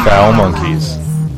Foul Monkeys.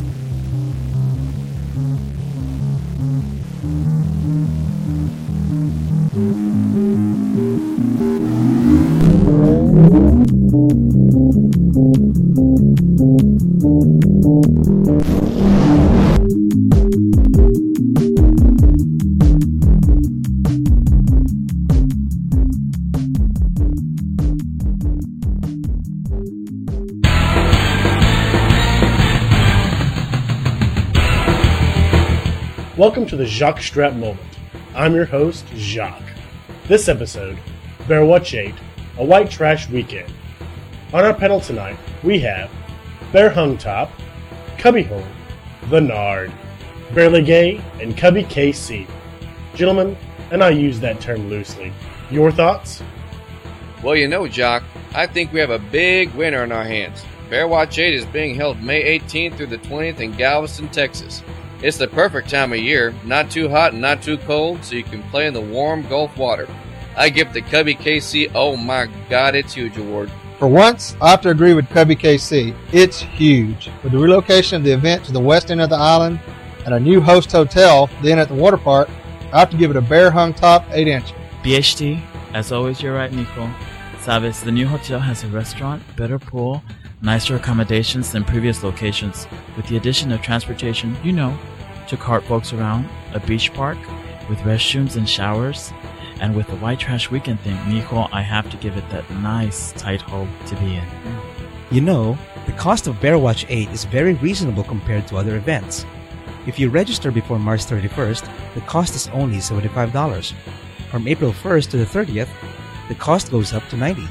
Welcome to the Jacques Strap Moment. I'm your host, Jacques. This episode, Bear Watch 8, A White Trash Weekend. On our panel tonight, we have Bear Hung Top, Cubby Hole, The Nard, Barely Gay, and Cubby KC. Gentlemen, and I use that term loosely. Your thoughts? Well, you know, Jock, I think we have a big winner on our hands. Bear Watch 8 is being held May 18th through the 20th in Galveston, Texas. It's the perfect time of year, not too hot and not too cold, so you can play in the warm Gulf water. I give the Cubby KC, oh my god, it's huge award. For once, I have to agree with Cubby KC. It's huge. With the relocation of the event to the west end of the island and a new host hotel, the Inn at the water park, I have to give it a Bear Hung Top 8-inch. BHT, as always, you're right, Nico. Sabes, the new hotel has a restaurant, better pool, nicer accommodations than previous locations, with the addition of transportation, to cart folks around, a beach park with restrooms and showers, and with the White Trash Weekend thing, Nico, I have to give it that nice, tight hole to be in. The cost of Bear Watch 8 is very reasonable compared to other events. If you register before March 31st, the cost is only $75. From April 1st to the 30th, the cost goes up to $90.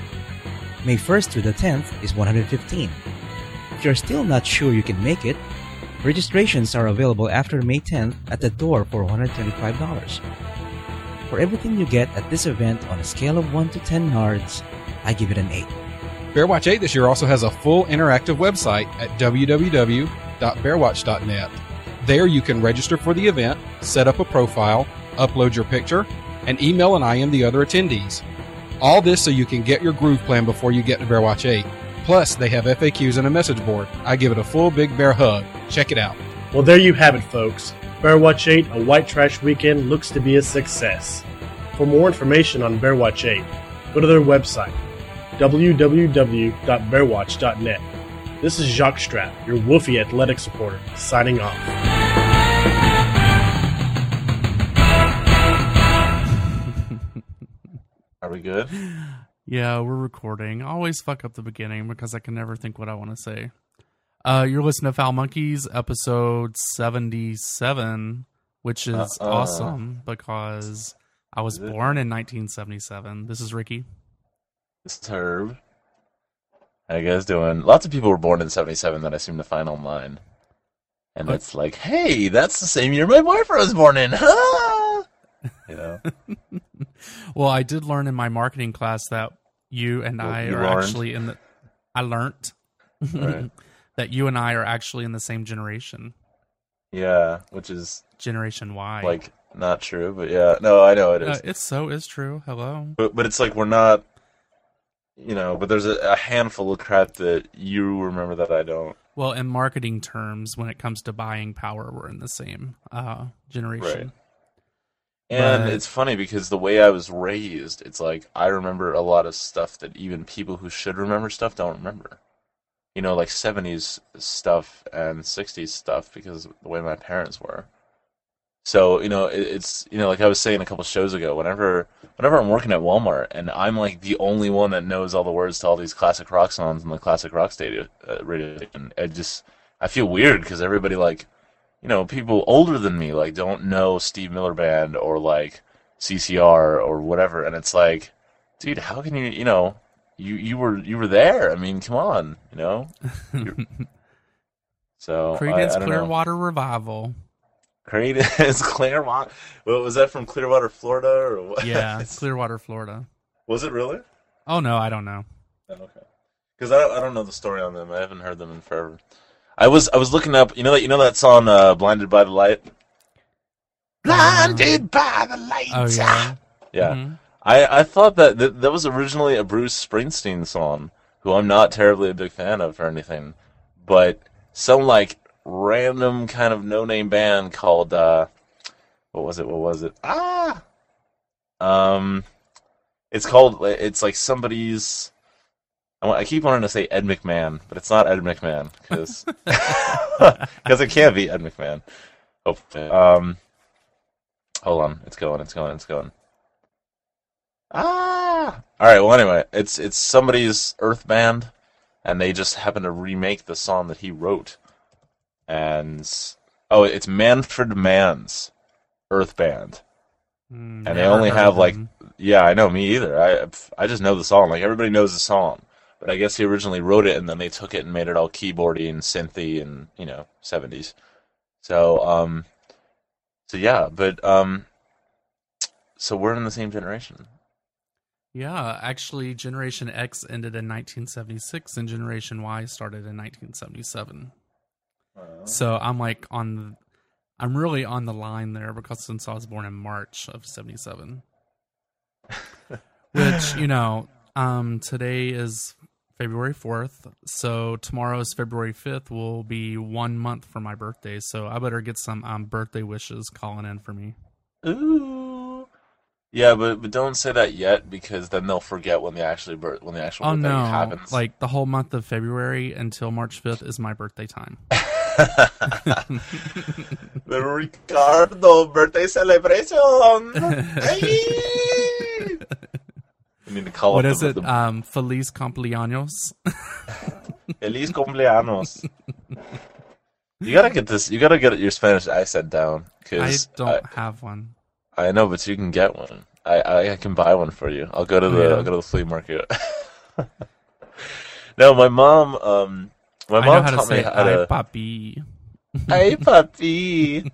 May 1st through the 10th is $115. If you're still not sure you can make it, registrations are available after May 10th at the door for $125. For everything you get at this event on a scale of 1 to 10 nards, I give it an 8. Bear Watch 8 this year also has a full interactive website at www.bearwatch.net. There you can register for the event, set up a profile, upload your picture, and email and IM the other attendees. All this so you can get your groove plan before you get to Bear Watch 8. Plus, they have FAQs and a message board. I give it a full big bear hug. Check it out. Well, there you have it, folks. Bear Watch 8, A White Trash Weekend looks to be a success. For more information on Bear Watch 8, go to their website, www.bearwatch.net. This is Jacques Strap, your Wolfie Athletic supporter, signing off. Are we good? Yeah, we're recording. I always fuck up the beginning because I can never think what I want to say. You're listening to Foul Monkeys, episode 77, which is awesome because I was born in 1977. This is Ricky. This is Herb. How you guys doing? Lots of people were born in 77 that I seem to find online. And it's like, hey, that's the same year my boyfriend was born in. Well, I did learn in my marketing class that you and I are actually in the... I learned right. that you and I are actually in the same generation. Yeah, which is... Generation Y. Like, not true, but yeah. No, I know it is. It's true. Hello. But it's like we're not... but there's a handful of crap that you remember that I don't. Well, in marketing terms, when it comes to buying power, we're in the same generation. Right. And it's funny because the way I was raised, it's like I remember a lot of stuff that even people who should remember stuff don't remember. Like 70s stuff and 60s stuff because of the way my parents were. So, it's, like I was saying a couple shows ago, whenever I'm working at Walmart and I'm like the only one that knows all the words to all these classic rock songs on the classic rock radio station, I feel weird because everybody people older than me don't know Steve Miller Band or CCR or whatever, and it's like, dude, how can you you were there? I mean, come on, So Creedence I don't Clearwater Revival. Creedence Clearwater. What was that from? Clearwater, Florida, or what? Yeah, Clearwater, Florida. Was it really? Oh no, I don't know. Oh, okay, because I don't know the story on them. I haven't heard them in forever. I was looking up, that song, Blinded by the Light? Blinded by the Light! Oh, yeah. Yeah. Mm-hmm. I thought that was originally a Bruce Springsteen song, who I'm not terribly a big fan of or anything, but some like random kind of no-name band called what was it? It's like somebody's. I keep wanting to say Ed McMahon, but it's not Ed McMahon because it can't be Ed McMahon. Hopefully. Hold on, it's going. All right. Well, anyway, it's somebody's Earth band, and they just happen to remake the song that he wrote. And it's Manfred Mann's Earth band, and they only have like, yeah, I know, me either. I just know the song. Like everybody knows the song. But I guess he originally wrote it, and then they took it and made it all keyboardy and synthy and 70s. So yeah, but so we're in the same generation. Yeah, actually, Generation X ended in 1976, and Generation Y started in 1977. So I'm really on the line there because since I was born in March of 77, which today is February 4th, so tomorrow is February 5th. Will be 1 month for my birthday, so I better get some birthday wishes calling in for me. Ooh, yeah, but don't say that yet because then they'll forget when the actual birthday happens. Like the whole month of February until March 5th is my birthday time. The Ricardo birthday celebration. We need to call what is it? Feliz cumpleaños. Feliz cumpleaños. You gotta get your Spanish accent down. I don't have one. I know, but you can get one. I can buy one for you. I'll go to the flea market. No, my mom. My mom taught me how to. Papi. Hey, papi.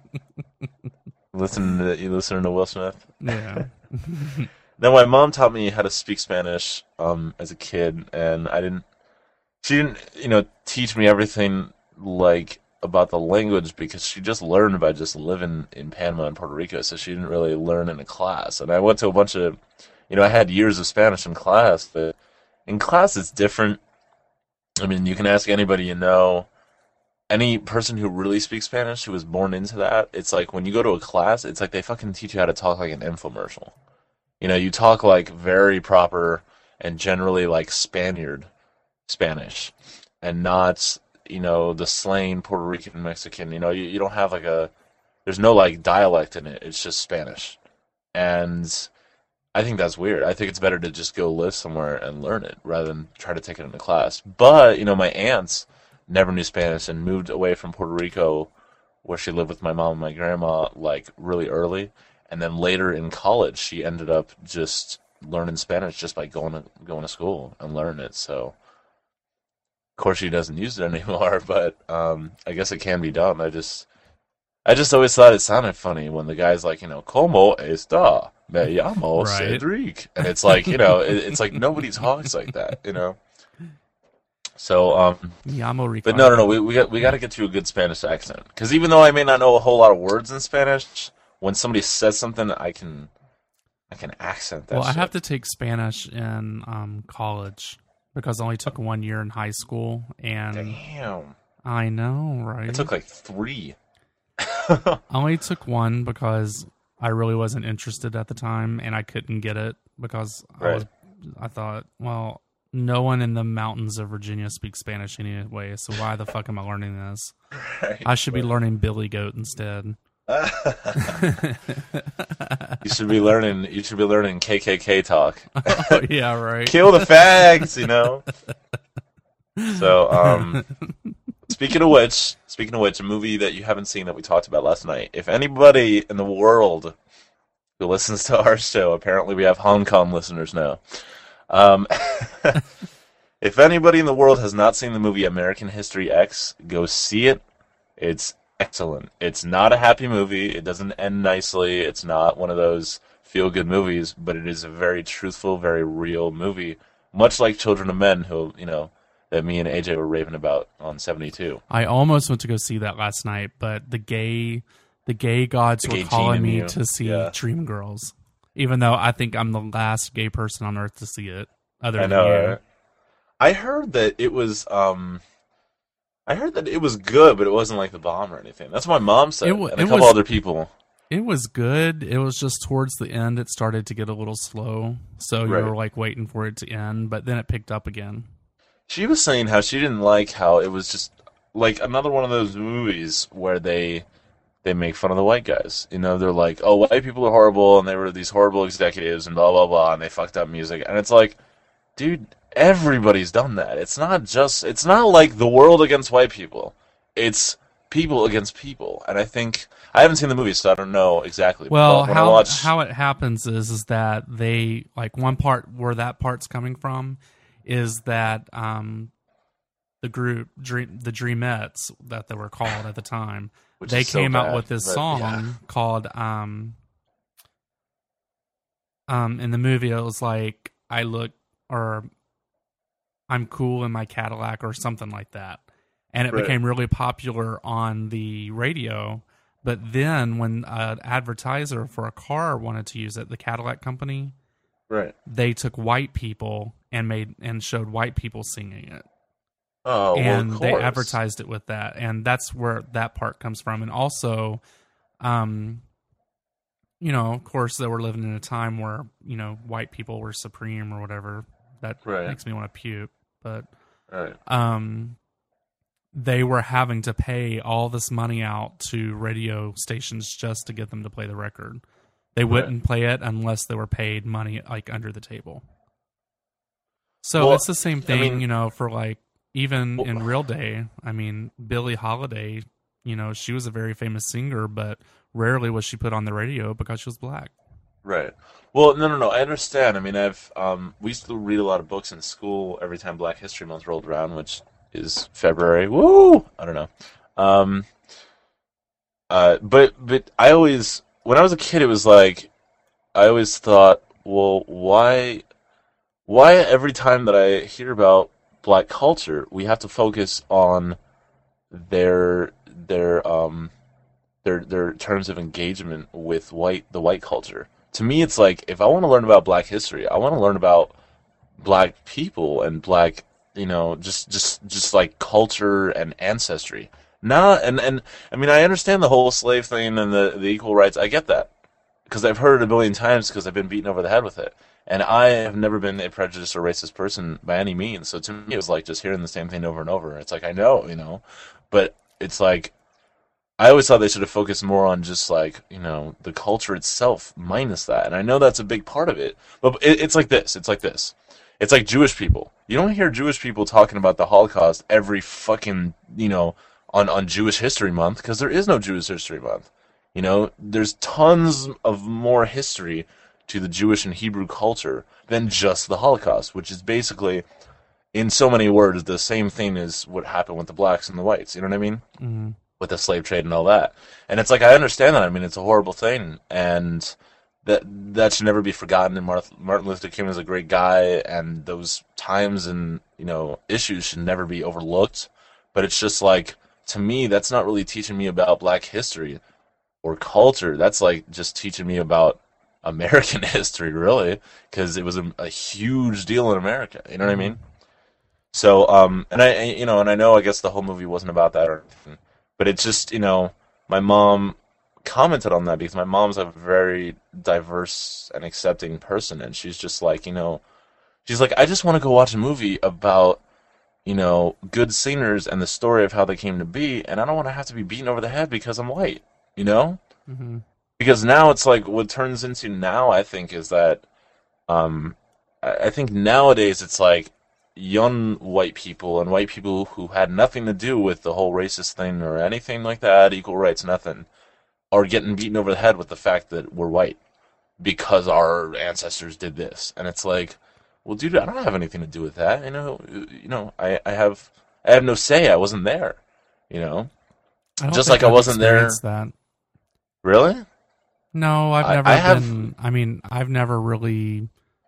You listening to Will Smith? Yeah. No, my mom taught me how to speak Spanish as a kid, and she didn't teach me everything like about the language because she just learned by just living in Panama and Puerto Rico, so she didn't really learn in a class. And I went to a bunch of, I had years of Spanish in class, but in class it's different. I mean, you can ask anybody any person who really speaks Spanish who was born into that. It's like when you go to a class, it's like they fucking teach you how to talk like an infomercial. You talk like very proper and generally like Spaniard Spanish and not, the slang Puerto Rican, Mexican. You don't have there's no like dialect in it. It's just Spanish. And I think that's weird. I think it's better to just go live somewhere and learn it rather than try to take it in a class. But, my aunts never knew Spanish and moved away from Puerto Rico where she lived with my mom and my grandma like really early. And then later in college, she ended up just learning Spanish just by going to school and learning it. So, of course, she doesn't use it anymore, but I guess it can be done. I just always thought it sounded funny when the guy's like, ¿Cómo está? Me llamo Cedric. And it's like, it's like nobody talks like that, So, but no, we got to get you a good Spanish accent. Because even though I may not know a whole lot of words in Spanish, when somebody says something, I can accent that. Well, shit. I have to take Spanish in college because I only took 1 year in high school, and damn, I know, right? I took like 3. I only took 1 because I really wasn't interested at the time, and I couldn't get it because I thought, well, no one in the mountains of Virginia speaks Spanish anyway, so why the fuck am I learning this? Right, I should be learning Billy Goat instead. You should be learning KKK talk. Oh, yeah, right. Kill the fags, So, speaking of which, a movie that you haven't seen that we talked about last night. If anybody in the world who listens to our show, apparently we have Hong Kong listeners now. If anybody in the world has not seen the movie American History X, go see it. It's excellent. It's not a happy movie. It doesn't end nicely. It's not one of those feel-good movies, but it is a very truthful, very real movie, much like Children of Men, who, that me and AJ were raving about on 72. I almost went to go see that last night, but the gay gods were calling me to see Dreamgirls, even though I think I'm the last gay person on earth to see it. Other than you. Right? I heard that it was I heard that it was good, but it wasn't like The Bomb or anything. That's what my mom said, and a couple other people. It was good. It was just towards the end it started to get a little slow, so you were like waiting for it to end, but then it picked up again. She was saying how she didn't like how it was just like another one of those movies where they make fun of the white guys. You know, they're like, oh, white people are horrible, and they were these horrible executives, and blah, blah, blah, and they fucked up music. And it's like, dude, everybody's done that. It's not like the world against white people. It's people against people. And I think, I haven't seen the movie, so I don't know exactly. Well, how it happens is that they, like, one part where that part's coming from is that the group, the Dreamettes, that they were called at the time, they came out with this song called in the movie it was like I'm cool in my Cadillac or something like that, and it became really popular on the radio. But then when an advertiser for a car wanted to use it, the Cadillac company, they took white people and showed white people singing it. Oh, and well, they advertised it with that, and that's where that part comes from. And also, of course, they were living in a time where white people were supreme or whatever. That makes me want to puke. But they were having to pay all this money out to radio stations just to get them to play the record. They wouldn't play it unless they were paid money, like under the table. So it's the same thing, for like. Even in real day, I mean, Billie Holiday, she was a very famous singer, but rarely was she put on the radio because she was black. Right. Well, no. I understand. I mean, we used to read a lot of books in school every time Black History Month rolled around, which is February. Woo! I don't know. But I always, when I was a kid, it was like, I always thought, well, why every time that I hear about Black culture, we have to focus on their terms of engagement with the white culture. To me, it's like, if I want to learn about Black history, I want to learn about Black people and Black, just like culture and ancestry. And I mean, I understand the whole slave thing and the equal rights. I get that because I've heard it a million times because I've been beaten over the head with it. And I have never been a prejudiced or racist person by any means. So to me, it was like just hearing the same thing over and over. It's like, I know, but it's like, I always thought they should have focused more on just like, the culture itself minus that. And I know that's a big part of it, but it's like this. It's like Jewish people. You don't hear Jewish people talking about the Holocaust every fucking, on Jewish History Month, because there is no Jewish History Month. There's tons of more history to the Jewish and Hebrew culture than just the Holocaust, which is basically, in so many words, the same thing as what happened with the blacks and the whites. You know what I mean? Mm-hmm. With the slave trade and all that. And it's like, I understand that. I mean, it's a horrible thing, and that should never be forgotten. And Martin Luther King was a great guy, and those times and issues should never be overlooked. But it's just like, to me, that's not really teaching me about Black history or culture. That's like just teaching me about American history, really, because it was a huge deal in America. You know what I mean? So, and I know, I guess the whole movie wasn't about that or anything, but it's just, my mom commented on that because my mom's a very diverse and accepting person, and she's just like, she's like, I just want to go watch a movie about, good singers and the story of how they came to be, and I don't want to have to be beaten over the head because I'm white, Mm-hmm. Because now it's like, what turns into now, I think, is that, I think nowadays it's like young white people and white people who had nothing to do with the whole racist thing or anything like that, equal rights, nothing, are getting beaten over the head with the fact that we're white because our ancestors did this. And it's like, well, dude, I don't have anything to do with that. I have no say. I wasn't there, just like I wasn't there. That. Really? No, I've never been. I mean, I've never really,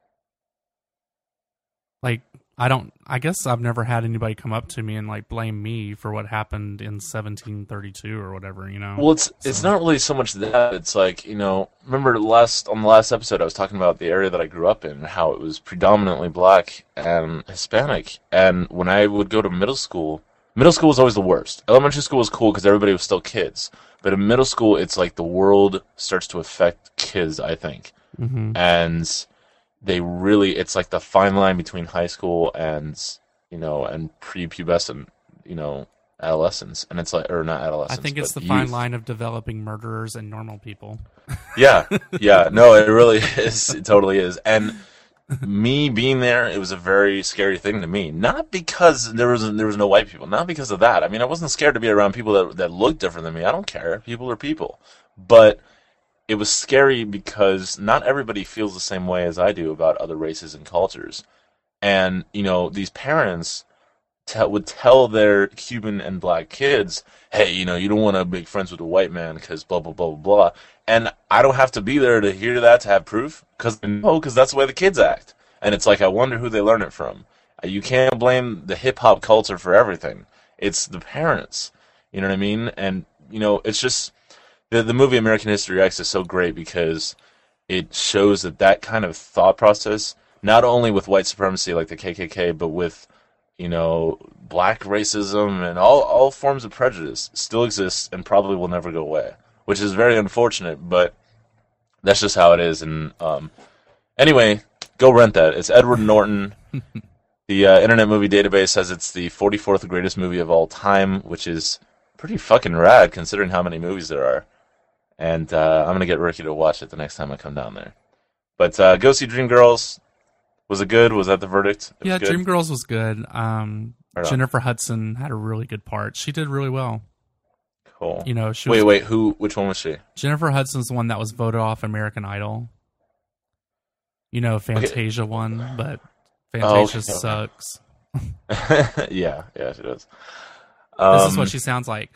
like, I guess I've never had anybody come up to me and like blame me for what happened in 1732 or whatever, Well, it's not really so much that. It's like, remember on the last episode I was talking about the area that I grew up in and how it was predominantly Black and Hispanic. And when I would go to middle school, Middle school was always the worst. Elementary school was cool because everybody was still kids. But in middle school, it's like the world starts to affect kids, I think. Mm-hmm. And it's like the fine line between high school and, and prepubescent, adolescence. And it's like, or not adolescence. I think it's the youth. fine line of developing murderers and normal people. Yeah. No, it really is. It totally is. And me being there, it was a very scary thing to me. Not because there was no white people. Not because of that. I mean, I wasn't scared to be around people that looked different than me. I don't care. People are people. But it was scary because not everybody feels the same way as I do about other races and cultures. And, these parents would tell their Cuban and black kids, hey, you don't want to be friends with a white man because blah, blah, blah, blah, blah. And I don't have to be there to hear that, to have proof, because that's the way the kids act. And it's like, I wonder who they learn it from. You can't blame the hip-hop culture for everything. It's the parents. You know what I mean? And, it's just, the movie American History X is so great because it shows that kind of thought process, not only with white supremacy like the KKK, but with, black racism and all forms of prejudice still exists and probably will never go away. Which is very unfortunate, but that's just how it is. And anyway, go rent that. It's Edward Norton. The Internet Movie Database says it's the 44th greatest movie of all time, which is pretty fucking rad considering how many movies there are. And I'm going to get Ricky to watch it the next time I come down there. But go see Dreamgirls. Was it good? Was that the verdict? Yeah, Dreamgirls was good. Jennifer Hudson had a really good part. She did really well. Cool. She was, wait, which one was she? Jennifer Hudson's the one that was voted off American Idol. Fantasia won, but Fantasia sucks. yeah, she does. This is what she sounds like.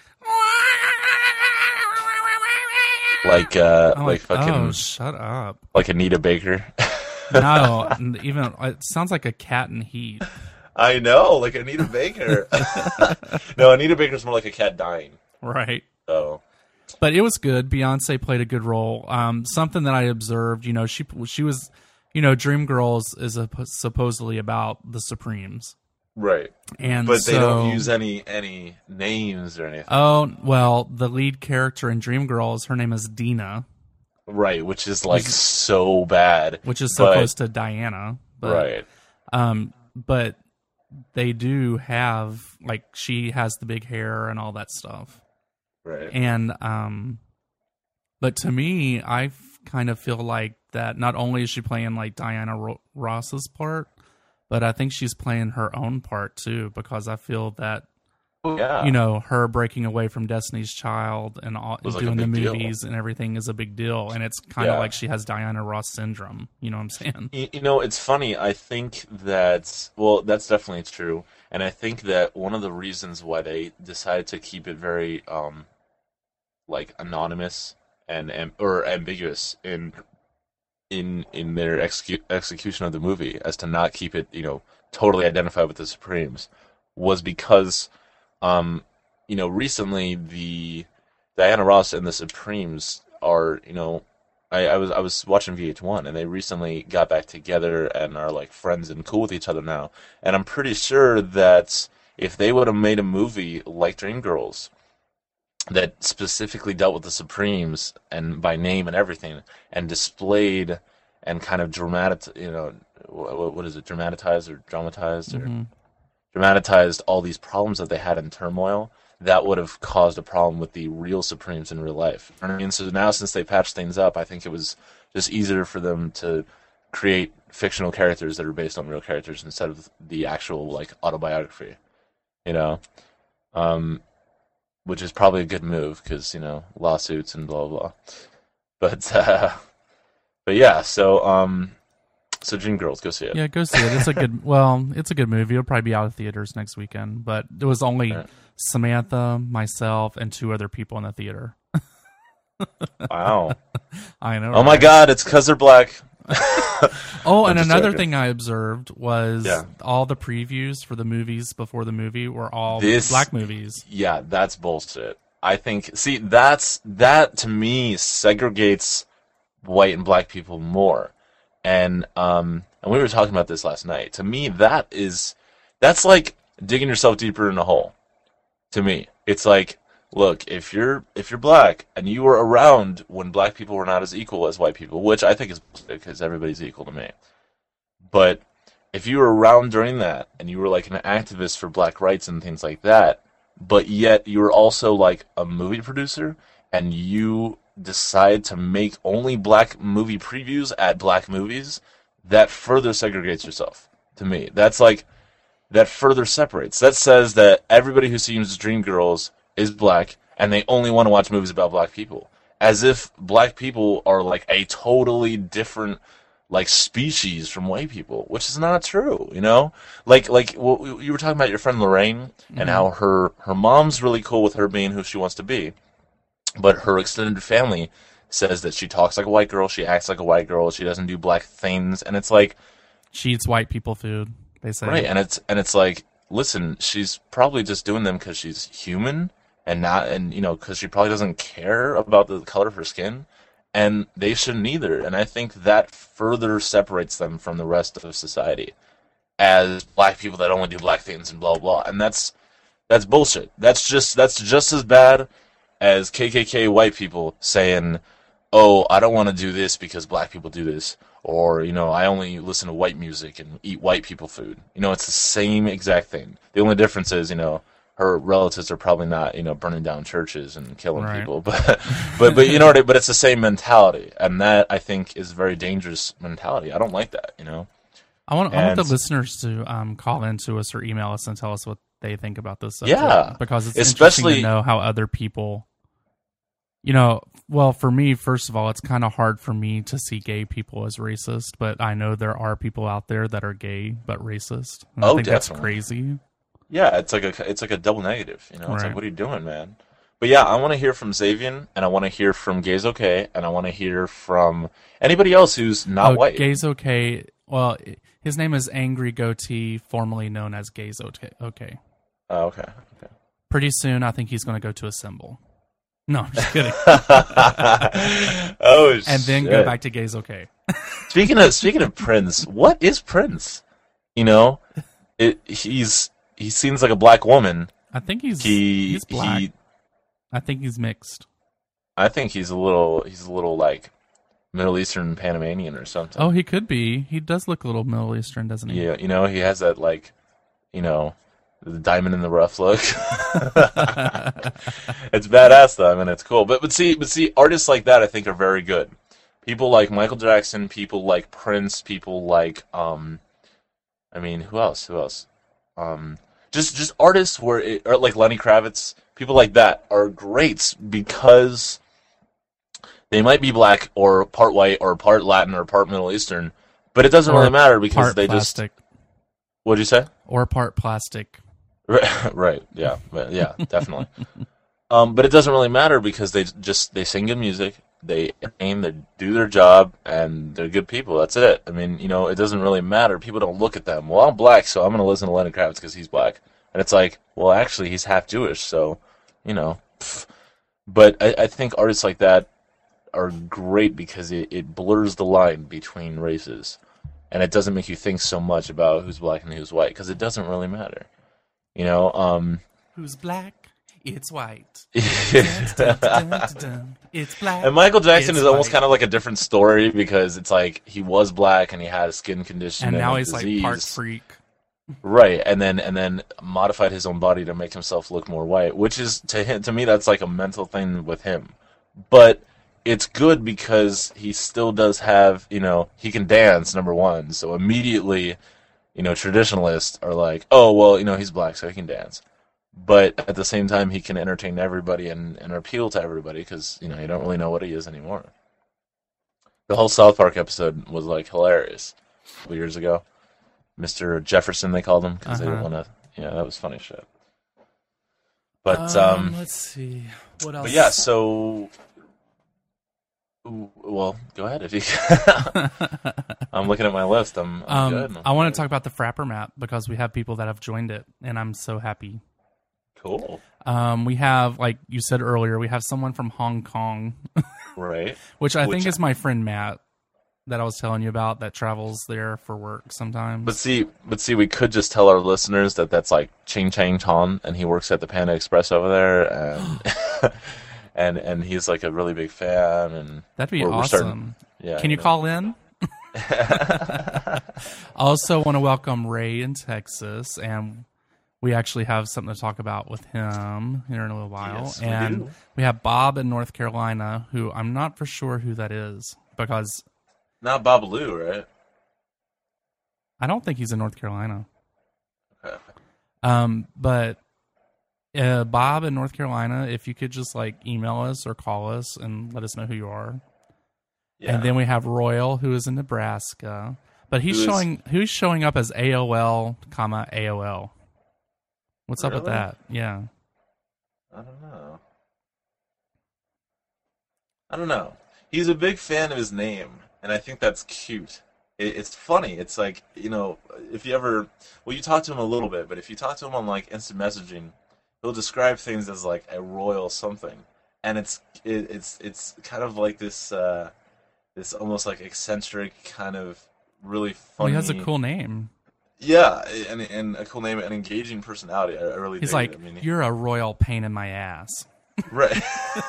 Like fucking. Oh, shut up. Like Anita Baker. No, even it sounds like a cat in heat. I know, like Anita Baker. No, Anita Baker's more like a cat dying. Right. So, but it was good. Beyonce played a good role. Something that I observed, she was, Dreamgirls is supposedly about the Supremes. Right. And but they don't use any names or anything. Oh, well, the lead character in Dreamgirls, her name is Dina. Right, which is so bad. Which is so close to Diana. But, right. But they do have, she has the big hair and all that stuff. Right. And, but to me, I kind of feel like that not only is she playing Diana Ross's part, but I think she's playing her own part too, because I feel that, her breaking away from Destiny's Child and doing the movies and everything is a big deal. And it's kind of like she has Diana Ross syndrome. You know what I'm saying? It's funny. I think that's definitely true. And I think that one of the reasons why they decided to keep it very, anonymous or ambiguous in their execution of the movie, as to not keep it, totally identified with the Supremes, was because, recently the Diana Ross and the Supremes are, I was watching VH1 and they recently got back together and are friends and cool with each other now. And I'm pretty sure that if they would have made a movie like Dreamgirls that specifically dealt with the Supremes and by name and everything, and displayed and kind of dramatized or dramatized or dramatized all these problems that they had in turmoil, that would have caused a problem with the real Supremes in real life. I mean, so now since they patched things up, I think it was just easier for them to create fictional characters that are based on real characters instead of the actual autobiography, which is probably a good move because lawsuits and blah blah. But yeah, so Dreamgirls, go see it. Yeah, go see it. It's a good. It's a good movie. It'll probably be out of theaters next weekend. But there was only Samantha, myself, and 2 other people in the theater. Wow. I know. Oh my God! It's because they're black. And another thing I observed was all the previews for the movies before the movie were all black movies. Yeah, that's bullshit. I think. See, that to me segregates white and black people more. And we were talking about this last night. To me, that's like digging yourself deeper in a hole. To me, it's like, look, if you're black and you were around when black people were not as equal as white people, which I think is because everybody's equal to me. But if you were around during that and you were like an activist for black rights and things like that, but yet you were also like a movie producer and you decide to make only black movie previews at black movies, that further segregates yourself. To me, that's like, that further separates. That says that everybody who sees Dreamgirls is black and they only want to watch movies about black people, as if black people are like a totally different like species from white people, which is not true, you know? Like well, you were talking about your friend Lorraine and how her mom's really cool with her being who she wants to be, but her extended family says that she talks like a white girl, she acts like a white girl, she doesn't do black things, and it's like she eats white people food, they say. Right, and it's like, listen, she's probably just doing them because she's human and not, and you know, because she probably doesn't care about the color of her skin. And they shouldn't either. And I think that further separates them from the rest of society as black people that only do black things and blah, blah, blah. And that's bullshit. That's just as bad as KKK white people saying, oh, I don't want to do this because black people do this. Or, you know, I only listen to white music and eat white people food. You know, it's the same exact thing. The only difference is, you know, her relatives are probably not, you know, burning down churches and killing people, but you know what? But it's the same mentality, and that I think is a very dangerous mentality. I don't like that, you know. I want the listeners to call in to us or email us and tell us what they think about this subject. Yeah, because it's especially interesting to know how other people, you know. Well, for me, first of all, it's kind of hard for me to see gay people as racist, but I know there are people out there that are gay but racist. And I think definitely. That's crazy. Yeah, it's like a double negative, you know. It's like, what are you doing, man? But yeah, I want to hear from Xavier, and I want to hear from Gays Okay, and I want to hear from anybody else who's not white. Gays Okay. Well, his name is Angry Goatee, formerly known as Gays Okay. Oh, okay. Pretty soon, I think he's going to go to a symbol. No, I'm just kidding. Oh, and then go back to Gays Okay. Speaking of Prince, what is Prince? You know, he seems like a black woman. I think he's black. I think he's mixed. I think he's a little like Middle Eastern Panamanian or something. Oh, he could be. He does look a little Middle Eastern, doesn't he? Yeah, you know, he has that like, you know, the diamond in the rough look. It's badass though. I mean, it's cool. But see, artists like that I think are very good. People like Michael Jackson, people like Prince, people like I mean, who else? Just artists or like Lenny Kravitz, people like that are great because they might be black or part white or part Latin or part Middle Eastern, but it doesn't really matter because they plastic. Just. What'd you say? Or part plastic. Right. Yeah. Definitely. But it doesn't really matter because they sing good music, they aim, they do their job, and they're good people. That's it. I mean, you know, it doesn't really matter. People don't look at them. Well, I'm black, so I'm going to listen to Lenny Kravitz because he's black. And it's like, well, actually, he's half Jewish, so, you know. But I think artists like that are great because it blurs the line between races. And it doesn't make you think so much about who's black and who's white because it doesn't really matter. You know? Who's black? It's white. It's black. And Michael Jackson is almost kind of like a different story because it's like he was black and he had a skin condition and now he's disease. Like part freak. Right, and then modified his own body to make himself look more white, which is to me that's like a mental thing with him. But it's good because he still does have, you know, he can dance, number one. So immediately, you know, traditionalists are like, oh, well, you know, he's black, so he can dance. But at the same time, he can entertain everybody and appeal to everybody because, you know, you don't really know what he is anymore. The whole South Park episode was, like, hilarious a couple years ago. Mr. Jefferson, they called him, because they didn't want to, yeah, that was funny shit. But, let's see. What else? But yeah, so, well, go ahead if you I'm looking at my list. I'm good. I want to talk about the Frapper map because we have people that have joined it, and I'm so happy. Cool. We have, like you said earlier, we have someone from Hong Kong. Right. Which I think is my friend Matt. that I was telling you about that travels there for work sometimes. But see, we could just tell our listeners that that's like Ching Chang Chon, and he works at the Panda Express over there, and and he's like a really big fan, and that'd be awesome. Can you call in? I also want to welcome Ray in Texas, and we actually have something to talk about with him here in a little while. Yes, and we have Bob in North Carolina, who I'm not for sure who that is, because not Babalu, right? I don't think he's in North Carolina. Okay. But Bob in North Carolina, if you could just like email us or call us and let us know who you are. Yeah. And then we have Royal, who is in Nebraska, but he's showing up as AOL, AOL. What's up with that? Yeah. I don't know. He's a big fan of his name, and I think that's cute. It's funny. It's like, if you ever, you talk to him a little bit, but if you talk to him on like instant messaging, he'll describe things as like a royal something, and it's kind of like this almost like eccentric kind of really funny. He has a cool name. Yeah, and a cool name and engaging personality. I really. He's like, you're a royal pain in my ass. Right.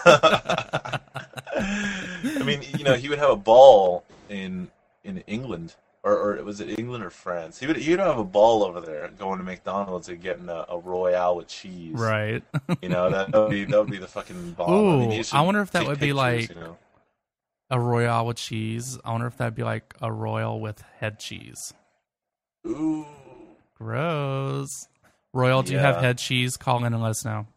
I mean, he would have a ball in England, or was it England or France? He'd have a ball over there going to McDonald's and getting a Royale with cheese. Right. That would be the fucking bomb. Ooh, I wonder if that would be like a Royale with cheese. I wonder if that'd be like a Royal with head cheese. Ooh. Gross. Royal, do you have head cheese? Call in and let us know.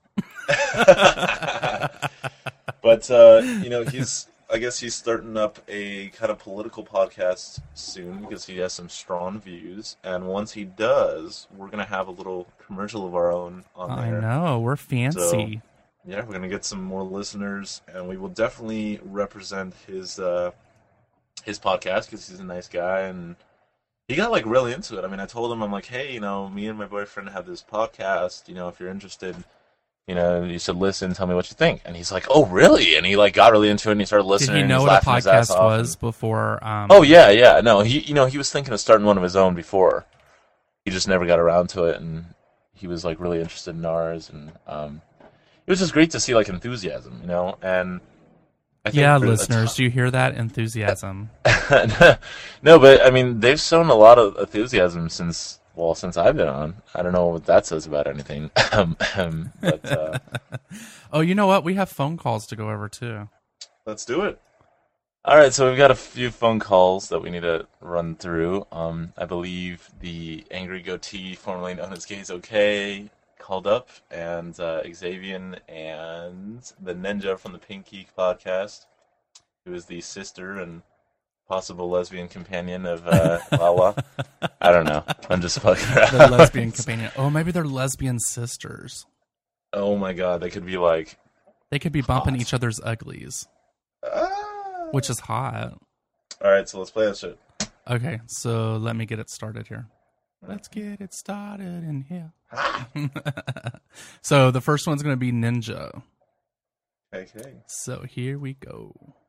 But I guess he's starting up a kind of political podcast soon because he has some strong views, and once he does, we're gonna have a little commercial of our own on there. I know, we're fancy. So, yeah, we're gonna get some more listeners, and we will definitely represent his podcast because he's a nice guy, and he got like really into it. I mean, I told him, I'm like, hey, me and my boyfriend have this podcast. If you're interested, you should listen. Tell me what you think. And he's like, oh, really? And he like got really into it, and he started listening. Did he know what a podcast was before? Oh yeah. No, he was thinking of starting one of his own before. He just never got around to it, and he was like really interested in ours, and it was just great to see like enthusiasm, and. I think listeners, do you hear that enthusiasm? No, but I mean, they've shown a lot of enthusiasm since I've been on. I don't know what that says about anything. But oh, you know what? We have phone calls to go over too. Let's do it. All right, so we've got a few phone calls that we need to run through. I believe the Angry Goatee, formerly known as Gays OK, called up, and Xavier and the Ninja from the Pink Geek podcast, who is the sister and possible lesbian companion of Lala. I don't know. I'm just fucking around. The lesbian companion. Oh, maybe they're lesbian sisters. Oh my god, they could be like... They could be bumping each other's uglies. Which is hot. Alright, so let's play that shit. Okay, so let me get it started here. Let's get it started in here. So the first one's going to be Ninja. Okay. So here we go.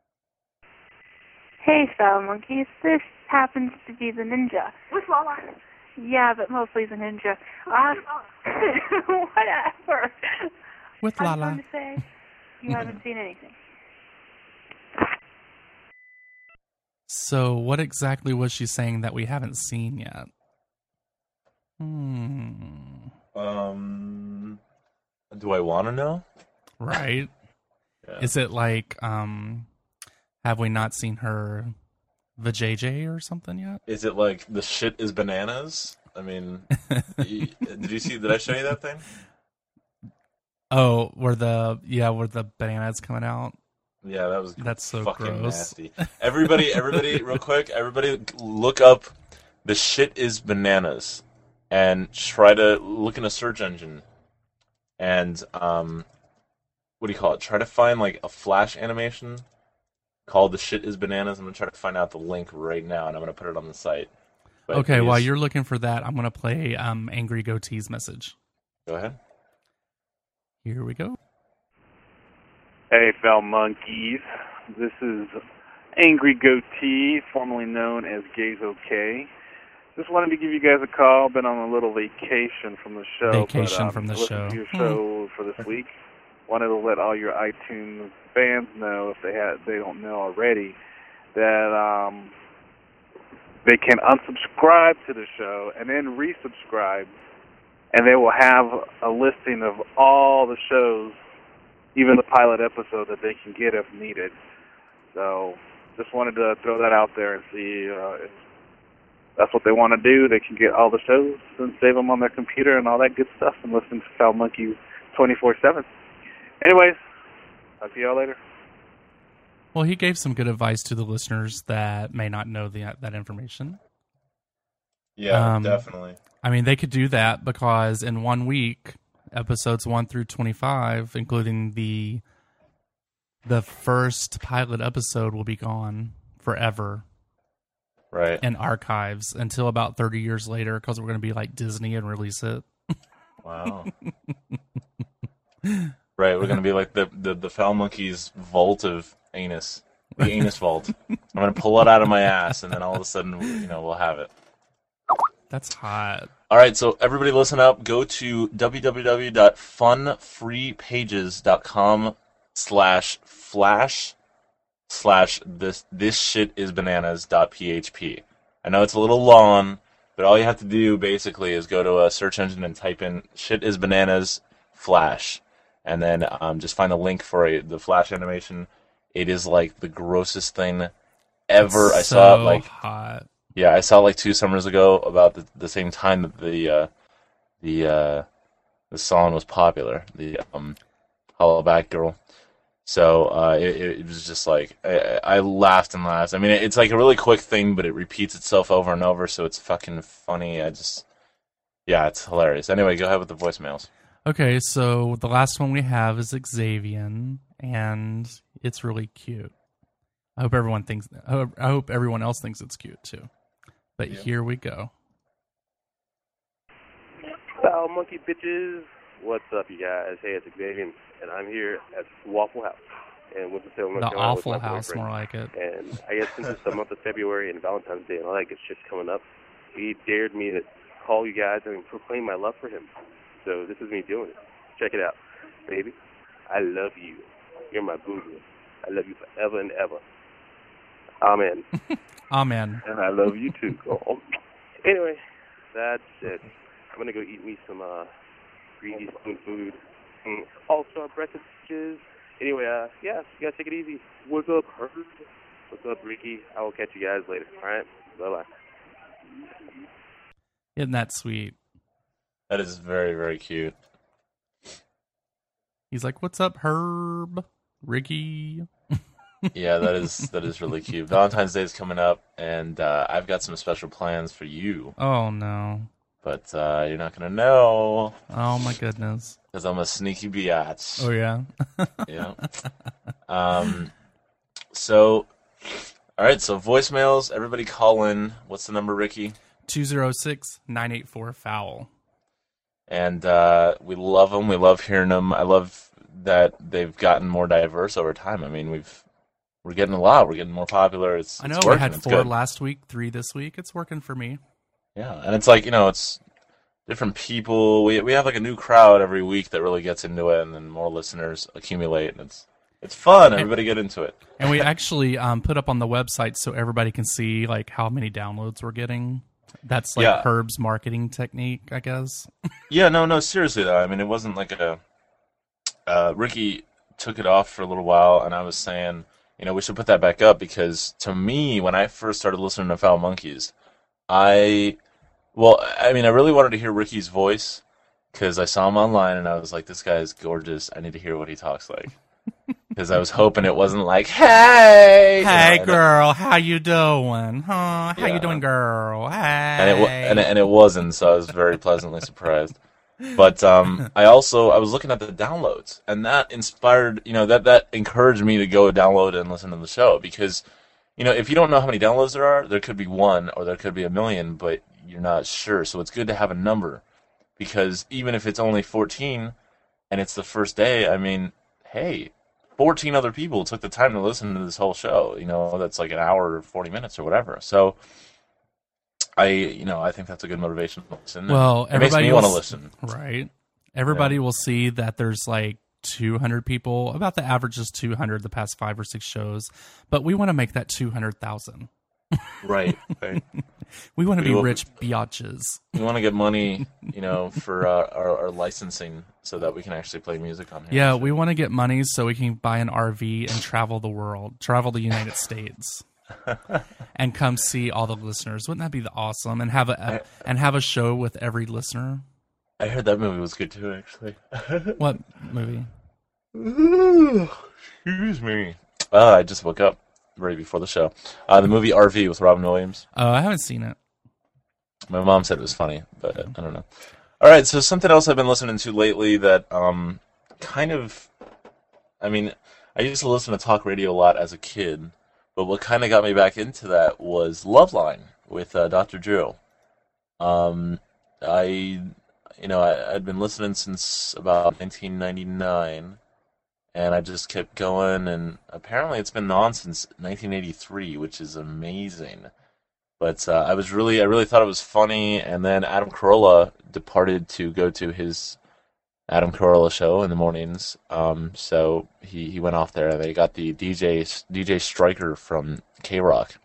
Hey, Foul Monkeys. This happens to be the Ninja. With Lala. Yeah, but mostly the Ninja. Whatever. With Lala. I'm going to say you haven't seen anything. So what exactly was she saying that we haven't seen yet? Do I want to know? Right. Yeah. Is it like, have we not seen her vajayjay or something yet? Is it like the shit is bananas? I mean, did I show you that thing? Oh, where the bananas coming out? Yeah, that's so fucking gross. Nasty. Everybody, real quick, everybody look up the shit is bananas. And try to look in a search engine, and what do you call it? Try to find like a Flash animation called "The Shit Is Bananas." I'm gonna try to find out the link right now, and I'm gonna put it on the site. But okay, while you're looking for that, I'm gonna play Angry Goatee's message. Go ahead. Here we go. Hey, Foul Monkeys. This is Angry Goatee, formerly known as Gays OK. Just wanted to give you guys a call. Been on a little vacation from the show. Vacation from the listened show. to your show for this week. Wanted to let all your iTunes fans know, if they don't know already, that they can unsubscribe to the show and then resubscribe, and they will have a listing of all the shows, even the pilot episode, that they can get if needed. So just wanted to throw that out there and see if that's what they want to do. They can get all the shows and save them on their computer and all that good stuff and listen to Foul Monkeys 24/7. Anyways, I'll see y'all later. Well, he gave some good advice to the listeners that may not know that information. Yeah, definitely. I mean, they could do that because in 1 week, episodes 1 through 25, including the first pilot episode, will be gone forever. Right. In archives until about 30 years later, because we're going to be like Disney and release it. Wow. Right, we're going to be like the Foul Monkeys vault of anus. The anus vault. I'm going to pull it out of my ass, and then all of a sudden, we'll have it. That's hot. All right, so everybody listen up. Go to www.funfreepages.com//this shit-is-bananas.php. I know it's a little long, but all you have to do basically is go to a search engine and type in "shit is bananas flash," and then just find a link for the flash animation. It is like the grossest thing ever. It's I saw it like hot. Yeah, I saw it like 2 summers ago, about the same time that the song was popular, the Hollow Back Girl. So it was just like I laughed and laughed. I mean, it's like a really quick thing, but it repeats itself over and over, so it's fucking funny. It's hilarious. Anyway, go ahead with the voicemails. Okay, so the last one we have is Xavier, and it's really cute. I hope everyone else thinks it's cute too. But Here we go. Foul Monkey bitches, what's up, you guys? Hey, it's Xavier, and I'm here at Waffle House in Winston-Salem, North The Carolina. Awful House, more like it. And I guess since it's the month of February and Valentine's Day and all that good shit's coming up, he dared me to call you guys and proclaim my love for him. So this is me doing it. Check it out, baby. I love you. You're my boo. I love you forever and ever. Amen. Amen. And I love you too, girl. Anyway, that's it. I'm gonna go eat me some greedy spoon food. All-star breakfasts. Anyway, you guys take it easy. What's up, Herb? What's up, Ricky? I will catch you guys later. All right? Bye-bye. Isn't that sweet? That is very, very cute. He's like, "What's up, Herb? Ricky?" Yeah, that is really cute. Valentine's Day is coming up, and I've got some special plans for you. Oh no! But you're not gonna know. Oh my goodness! Because I'm a sneaky biatch. Oh yeah. Yeah. So, all right. So voicemails. Everybody call in. What's the number, Ricky? 206-984-FOUL. And we love them. We love hearing them. I love that they've gotten more diverse over time. I mean, we're getting a lot. We're getting more popular. I know it's we working. had It's 4 good. last week, 3 this week. It's working for me. Yeah, and it's like, it's different people. We have like a new crowd every week that really gets into it, and then more listeners accumulate, and it's fun. Everybody get into it. And we actually put up on the website so everybody can see like how many downloads we're getting. That's like Herb's marketing technique, I guess. Yeah, no, seriously though. I mean, it wasn't like Ricky took it off for a little while, and I was saying, we should put that back up, because to me, when I first started listening to Foul Monkeys, I really wanted to hear Ricky's voice, because I saw him online, and I was like, this guy is gorgeous. I need to hear what he talks like. Because I was hoping it wasn't like, hey! Hey, girl, how you doing? Huh? How you doing, girl? Hey! And it wasn't, so I was very pleasantly surprised. But I was looking at the downloads, and that inspired, that encouraged me to go download and listen to the show, because, if you don't know how many downloads there could be 1 or there could be 1 million, but you're not sure. So it's good to have a number, because even if it's only 14 and it's the first day, I mean, hey, 14 other people took the time to listen to this whole show. You know, that's like an hour or 40 minutes or whatever. So I think that's a good motivation to listen. Well, it makes me want to listen. Right. Everybody will see that there's like 200 people. About the average is 200 the past 5 or 6 shows. But we want to make that 200,000. Right. We want to be rich biatches. We want to get money, for our licensing so that we can actually play music on here. Yeah, we want to get money so we can buy an RV and travel the world, travel the United States, and come see all the listeners. Wouldn't that be awesome? And have a show with every listener. I heard that movie was good too, actually. What movie? Excuse me. I just woke up right before the show. The movie RV with Robin Williams. Oh, I haven't seen it. My mom said it was funny, but I don't know. All right, so something else I've been listening to lately that I used to listen to talk radio a lot as a kid, but what kind of got me back into that was Loveline with Dr. Drew. I'd been listening since about 1999, and I just kept going, and apparently it's been on since 1983, which is amazing. But I really thought it was funny, and then Adam Carolla departed to go to his Adam Carolla show in the mornings. So he went off there, and they got the DJ Stryker from K-Rock,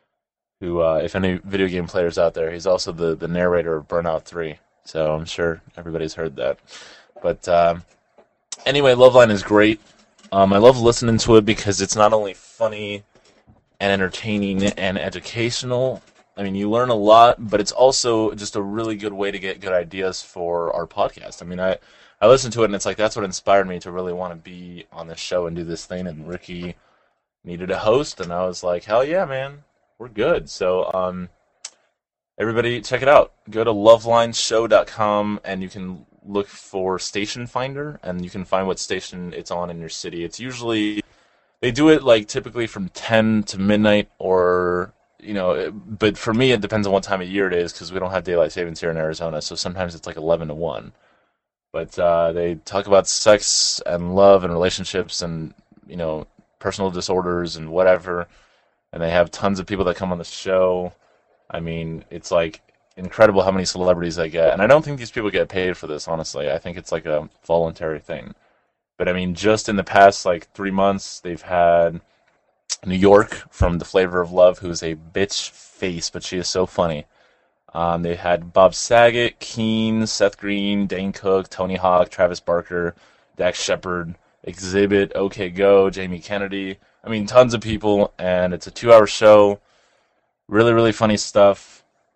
who, if any video game players out there, he's also the narrator of Burnout 3. So I'm sure everybody's heard that. But anyway, Loveline is great. I love listening to it because it's not only funny and entertaining and educational. I mean, you learn a lot, but it's also just a really good way to get good ideas for our podcast. I mean, I listened to it, and it's like that's what inspired me to really want to be on this show and do this thing. And Ricky needed a host, and I was like, hell yeah, man, we're good. So everybody, check it out. Go to lovelineshow.com, and you can look for Station Finder, and you can find what station it's on in your city. It's usually, they do it like typically from 10 to midnight, or, but for me it depends on what time of year it is, because we don't have daylight savings here in Arizona, so sometimes it's like 11 to 1. But they talk about sex and love and relationships and, personal disorders and whatever, and they have tons of people that come on the show. I mean, it's like incredible how many celebrities they get. And I don't think these people get paid for this, honestly. I think it's like a voluntary thing. But I mean, just in the past 3 months, they've had New York from The Flavor of Love, who's a bitch face, but she is so funny. They had Bob Saget, Keen, Seth Green, Dane Cook, Tony Hawk, Travis Barker, Dax Shepard, Exhibit, OK Go, Jamie Kennedy. I mean, tons of people, and it's a 2-hour show. Really, really funny stuff.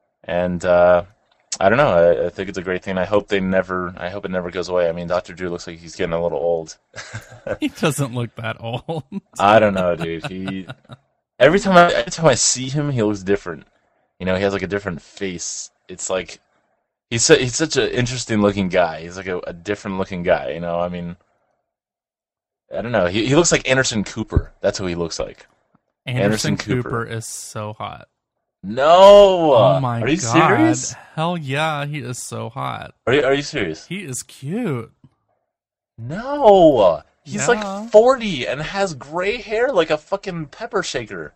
And I don't know. I think it's a great thing. I hope it never goes away. I mean, Dr. Drew looks like he's getting a little old. He doesn't look that old. I don't know, dude. Every time I see him, he looks different. He has like a different face. It's like he's such an interesting looking guy. He's like a different looking guy. I mean, I don't know. He looks like Anderson Cooper. That's who he looks like. Anderson Cooper is so hot. No! Oh my god! Are you serious? Hell yeah, he is so hot. Are you serious? He is cute. No! He's like 40 and has gray hair like a fucking pepper shaker.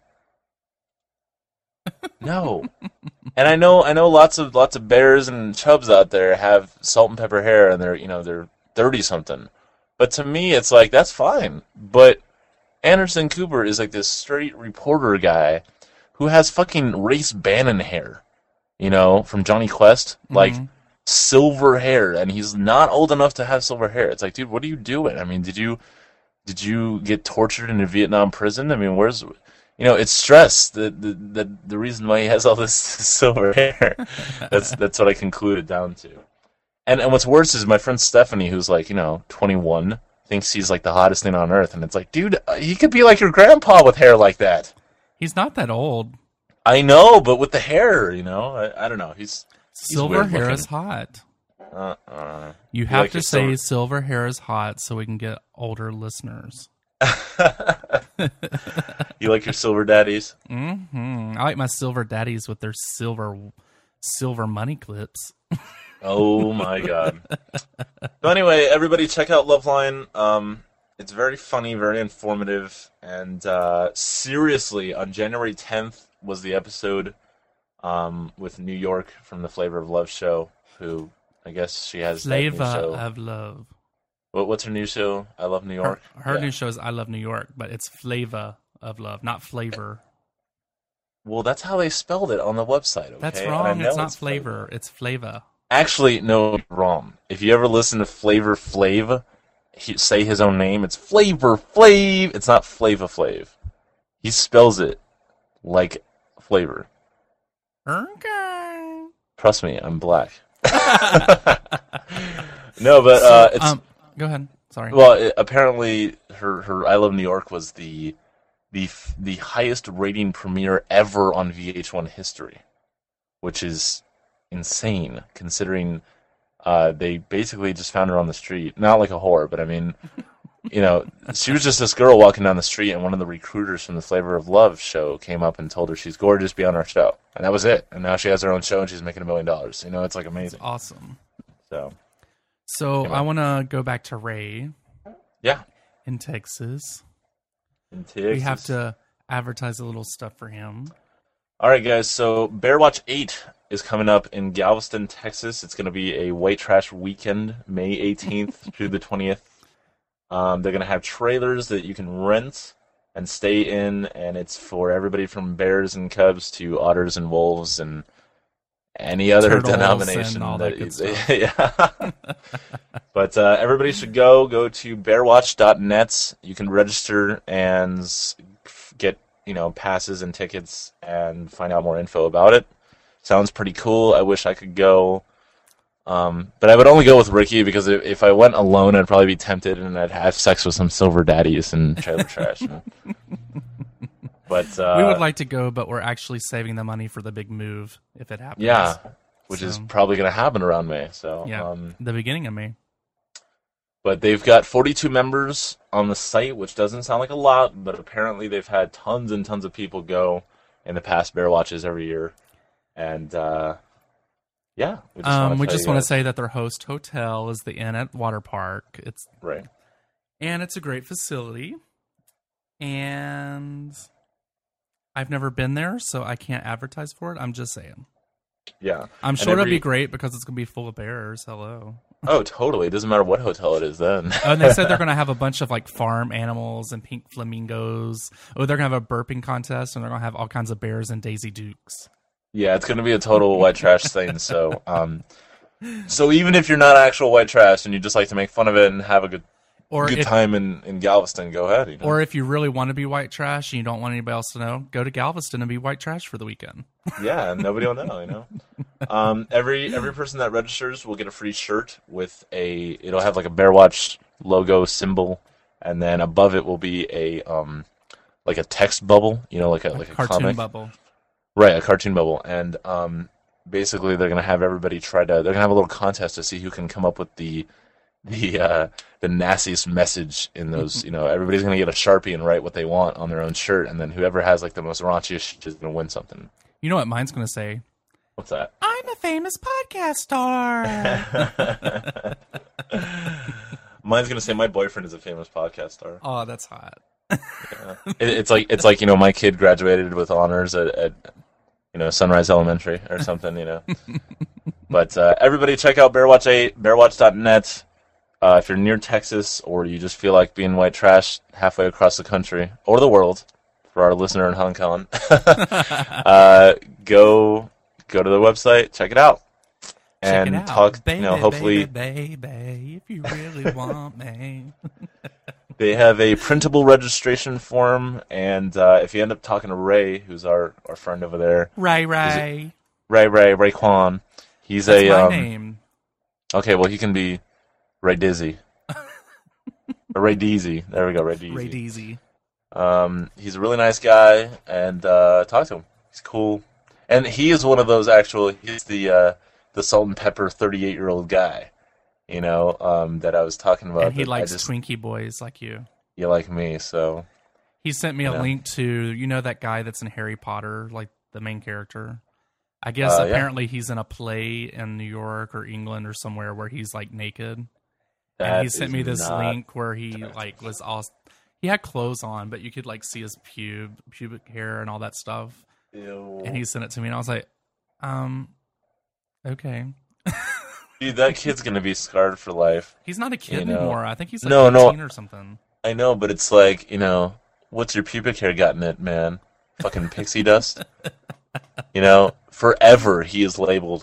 No. And I know lots of bears and chubs out there have salt and pepper hair, and they're 30 something. But to me, it's like that's fine. But Anderson Cooper is like this straight reporter guy who has fucking Race Bannon hair, from Johnny Quest, like silver hair, and he's not old enough to have silver hair. It's like, dude, what are you doing? I mean, did you get tortured in a Vietnam prison? I mean, where's, it's stress. The reason why he has all this silver hair. That's what I concluded down to. And what's worse is my friend Stephanie, who's like, 21, thinks he's like the hottest thing on earth, and it's like, dude, he could be like your grandpa with hair like that. He's not that old. I know, but with the hair, I don't know. He's silver hair is hot. You have to say silver hair is hot so we can get older listeners. You like your silver daddies? Mm-hmm. I like my silver daddies with their silver money clips. Oh my god. So anyway, everybody check out Loveline. It's very funny, very informative, and seriously, on January 10th was the episode with New York from the Flavor of Love show, who I guess she has Flavor that new show. of Love. What's her new show? I Love New York. Her new show is I Love New York, but it's Flavor of Love, not Flavor. Well, that's how they spelled it on the website. Okay? That's wrong. It's not Flavor. It's Flavor. Actually, no, wrong. If you ever listen to Flavor Flav, say his own name, it's Flavor Flav. It's not Flava Flav. He spells it like flavor. Okay. Trust me, I'm black. No, but it's. Go ahead. Sorry. Well, apparently, her I Love New York was the highest rating premiere ever on VH1 history, which is insane considering they basically just found her on the street. Not like a whore, but I mean, you know, she was just this girl walking down the street, and one of the recruiters from the Flavor of Love show came up and told her she's gorgeous, be on our show, and that was it. And now she has her own show, and she's making $1 million. You know, it's like amazing. That's awesome. So I want to go back to Ray. Yeah. In Texas. We have to advertise a little stuff for him. All right, guys. So Bearwatch 8 is coming up in Galveston, Texas. It's going to be a white trash weekend, May 18th through the 20th. They're going to have trailers that you can rent and stay in, and it's for everybody from bears and cubs to otters and wolves and any other Turtles denomination. And all that good stuff. Yeah. But everybody should go to bearwatch.net. You can register and get, passes and tickets and find out more info about it. Sounds pretty cool. I wish I could go. But I would only go with Ricky because if I went alone, I'd probably be tempted and I'd have sex with some silver daddies and trailer trash. But we would like to go, but we're actually saving the money for the big move if it happens. Yeah, which is probably going to happen around May. So yeah, the beginning of May. But they've got 42 members on the site, which doesn't sound like a lot, but apparently they've had tons and tons of people go in the past Bear Watches every year. And yeah, we just want to say that their host hotel is the Inn at Water Park. It's right, and it's a great facility. And I've never been there, so I can't advertise for it. I'm just saying. Yeah, I'm sure it'll be great because it's gonna be full of bears. Hello. Oh, totally. It doesn't matter what hotel it is then. And they said they're gonna have a bunch of like farm animals and pink flamingos. Oh, they're gonna have a burping contest, and they're gonna have all kinds of bears and Daisy Dukes. Yeah, it's gonna be a total white trash thing. So, so even if you're not actual white trash and you just like to make fun of it and have a good time in Galveston, go ahead. Or if you really want to be white trash and you don't want anybody else to know, go to Galveston and be white trash for the weekend. Yeah, and nobody will know. Every person that registers will get a free shirt with it'll have like a Bearwatch logo symbol, and then above it will be a like a text bubble, like a cartoon comic bubble. Right, a cartoon bubble, and basically they're gonna have everybody they're gonna have a little contest to see who can come up with the nastiest message in those. Everybody's gonna get a Sharpie and write what they want on their own shirt, and then whoever has like the most raunchiest shit is gonna win something. You know what mine's gonna say? What's that? I'm a famous podcast star. Mine's gonna say my boyfriend is a famous podcast star. Oh, that's hot. Yeah. It's like my kid graduated with honors at Sunrise Elementary or something. But everybody check out Bearwatch 8, bearwatch.net. If you're near Texas or you just feel like being white trash halfway across the country or the world, for our listener in Hong Kong, go to the website, check it out, and talk. Baby, hopefully, baby, if you really want me. They have a printable registration form, and if you end up talking to Ray, who's our friend over there, Ray Kwan, he's That's my name. Okay, well he can be Ray Dizzy, or Ray Deezy. There we go, Ray Deezy. Ray Deezy. He's a really nice guy, and talk to him. He's cool, and he is one of those he's the salt and pepper 38-year-old guy. That I was talking about. And he likes Twinkie boys like you. You like me, so. He sent me a link to, that guy that's in Harry Potter, like the main character. I guess apparently he's in a play in New York or England or somewhere where he's like naked. And he sent me this not link where he like was all he had clothes on, but you could like see his pubic hair and all that stuff. Ew. And he sent it to me, and I was like, okay. Dude, that kid's gonna be scarred for life. He's not a kid anymore. I think he's like no, 18 or something. I know, but it's like, what's your pubic hair got in it, man? Fucking pixie dust? Forever he is labeled,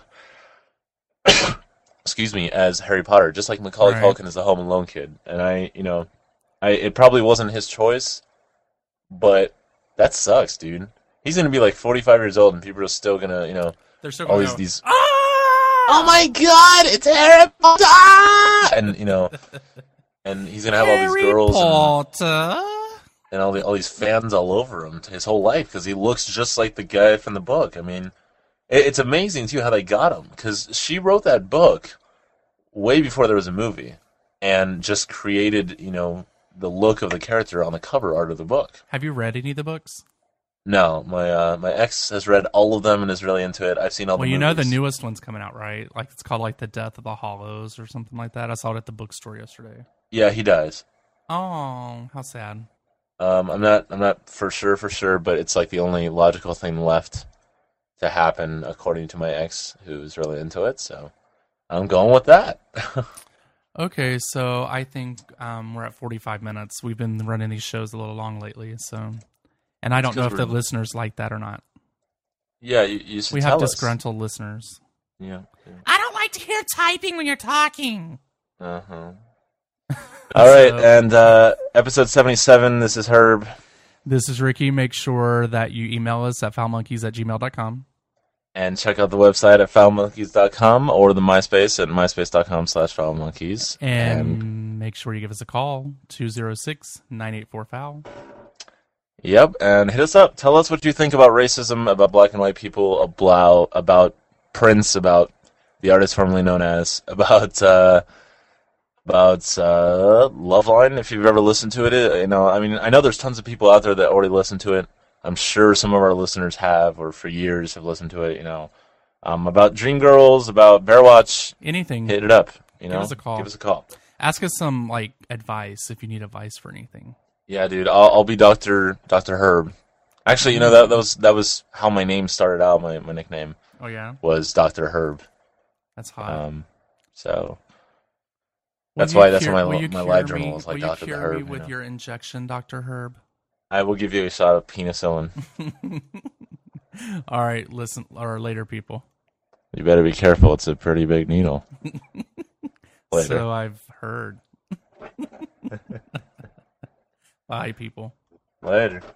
excuse me, as Harry Potter, just like Macaulay Culkin is the Home Alone kid. And it probably wasn't his choice, but that sucks, dude. He's gonna be like 45 years old, and people are still gonna, they're still always gonna go, these. Oh my God! It's Harry Potter! And he's gonna have all these girls and all these fans all over him his whole life because he looks just like the guy from the book. I mean, it's amazing too how they got him because she wrote that book way before there was a movie and just created the look of the character on the cover art of the book. Have you read any of the books? No, my ex has read all of them and is really into it. I've seen all the movies. Well, the newest one's coming out, right? Like it's called like The Death of the Hollows or something like that. I saw it at the bookstore yesterday. Yeah, he dies. Oh, how sad. I'm not for sure, but it's like the only logical thing left to happen according to my ex, who's really into it. So I'm going with that. Okay, so I think we're at 45 minutes. We've been running these shows a little long lately, so. And I don't know if the listeners like that or not. Yeah, you should We tell have us. disgruntled listeners. Yeah. I don't like to hear typing when you're talking. Uh-huh. All right, and episode 77, this is Herb. This is Ricky. Make sure that you email us at foulmonkeys@gmail.com. And check out the website at foulmonkeys.com or the MySpace at myspace.com/foulmonkeys. And make sure you give us a call, 206-984-FOUL. Yep, and hit us up. Tell us what you think about racism, about black and white people, about Prince, about the artist formerly known as, about Loveline, if you've ever listened to it. I know there's tons of people out there that already listen to it. I'm sure some of our listeners have, or for years have listened to it, about Dreamgirls, about Bearwatch. Anything. Hit it up, Give us a call. Give us a call. Ask us some, advice if you need advice for anything. Yeah, dude, I'll be Dr. Herb. Actually, that was how my name started out. My nickname. Oh yeah. Was Dr. Herb. That's hot. So that's why my live journal was like Dr. Herb. Herb. Me with your injection, Dr. Herb. I will give you a shot of penicillin. All right, listen, or later, people. You better be careful. It's a pretty big needle. Later. So I've heard. Bye, people. Later.